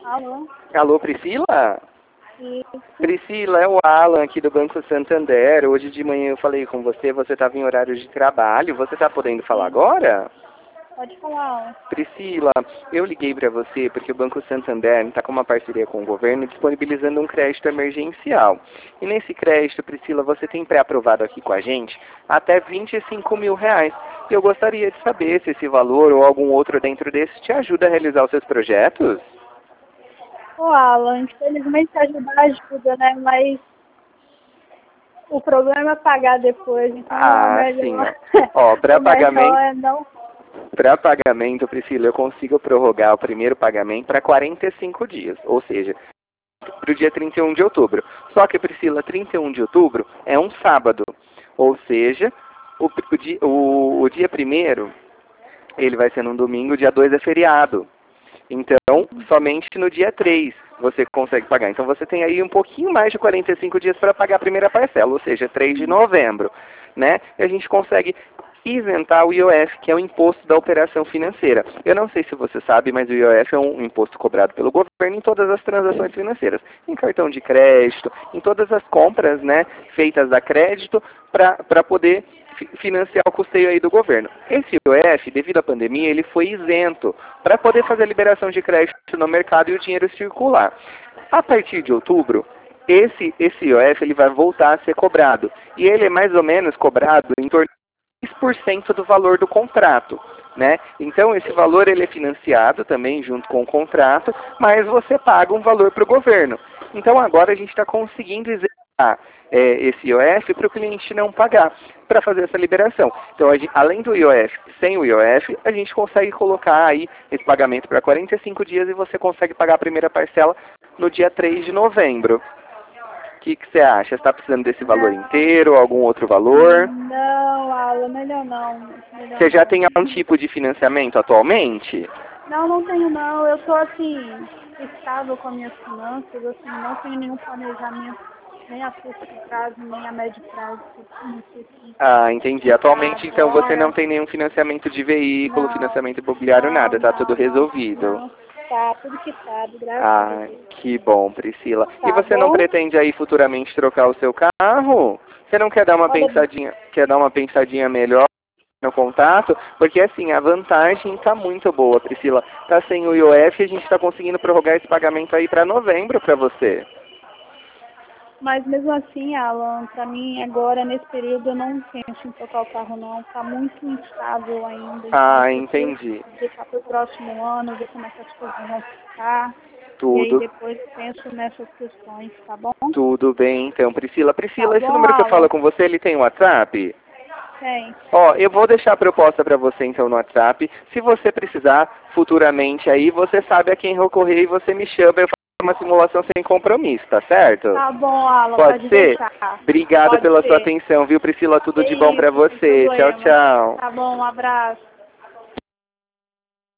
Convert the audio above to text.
Alô? Alô, Priscila? E Priscila, é o Alan aqui do Banco Santander. Hoje de manhã eu falei com você estava em horário de trabalho. Você está podendo falar agora? pode falar. Priscila, eu liguei para você porque o Banco Santander está com uma parceria com o governo disponibilizando um crédito emergencial. E nesse crédito, Priscila, você tem pré-aprovado aqui com a gente até R$ 25.000. E eu gostaria de saber se esse valor ou algum outro dentro desse te ajuda a realizar os seus projetos. Ô, Alan, infelizmente ajuda, né? Mas o problema é pagar depois, então é Ah, sim. melhor, Ó, para o melhor pagamento, é não. Priscila, eu consigo prorrogar o primeiro pagamento para 45 dias, ou seja, para o dia 31 de outubro. Só que, Priscila, 31 de outubro é um sábado, ou seja, o dia 1º, ele vai ser num domingo, o dia 2 é feriado. Então, somente no dia 3 você consegue pagar. Então, você tem aí um pouquinho mais de 45 dias para pagar a primeira parcela, ou seja, 3 de novembro, né? E a gente consegue isentar o IOF, que é o imposto da operação financeira. Eu não sei se você sabe, mas o IOF é um imposto cobrado pelo governo em todas as transações financeiras, em cartão de crédito, em todas as compras, né, feitas a crédito para poder financiar o custeio aí do governo. Esse IOF, devido à pandemia, ele foi isento para poder fazer a liberação de crédito no mercado e o dinheiro circular. A partir de outubro, esse IOF ele vai voltar a ser cobrado. E ele é mais ou menos cobrado em torno de 10% do valor do contrato, né? Então esse valor ele é financiado também junto com o contrato, mas você paga um valor para o governo. Então agora a gente está conseguindo isentar esse IOF para o cliente não pagar, para fazer essa liberação. Então além do IOF, sem o IOF, a gente consegue colocar aí esse pagamento para 45 dias e você consegue pagar a primeira parcela no dia 3 de novembro. O que você acha? Você está precisando desse valor inteiro ou algum outro valor? Não, Alan, melhor não. Melhor Você já não. tem algum tipo de financiamento atualmente? Não, não tenho não. Eu tô assim, estável com as minhas finanças, assim, não tenho nenhum planejamento, nem a curto prazo, nem a médio prazo que eu necessito Ah, entendi. Atualmente, então, você não agora. tem nenhum financiamento de veículo, Não, financiamento imobiliário, nada. Tá tudo não, resolvido. não. Tá, tudo quitado, graças a Ah, Deus. que bom, Priscila. E Tá você não bom? pretende aí futuramente trocar o seu carro? Você não quer dar uma Olha, pensadinha melhor no contato? Porque assim, a vantagem está muito boa, Priscila. Tá sem o IOF e a gente está conseguindo prorrogar esse pagamento aí para novembro para você. mas mesmo assim, Alan, pra mim agora, nesse período, eu não penso em trocar o carro não. Tá muito instável ainda, então eu Ah, prefiro entendi. deixar pro próximo ano, ver como é que as coisas vão ficar. E aí Tudo. depois eu penso nessas questões, tá bom? Tudo bem, então, Priscila. Tá Priscila, esse bom, número que eu Alan? falo com você, ele tem WhatsApp? Tem. Ó, eu vou deixar a proposta para você então no WhatsApp. Se você precisar futuramente aí, você sabe a quem recorrer e você me chama. Eu faço uma simulação sem compromisso, tá certo? Tá bom, Alan, Pode pode ser? deixar. Obrigado Pode pela sua ser. atenção, viu, Priscila? Tudo Que de bom para isso, sem você. Tchau, problema. tchau. Tá bom, um abraço.